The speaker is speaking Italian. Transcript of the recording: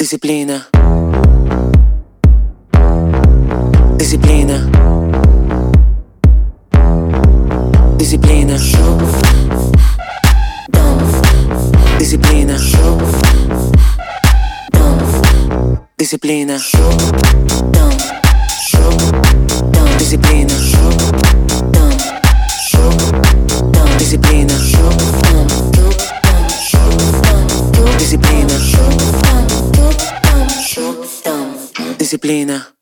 Disciplina. Disciplina. Disciplina. Disciplina. Disciplina. Disciplina. Disciplina. Disciplina. Disciplina.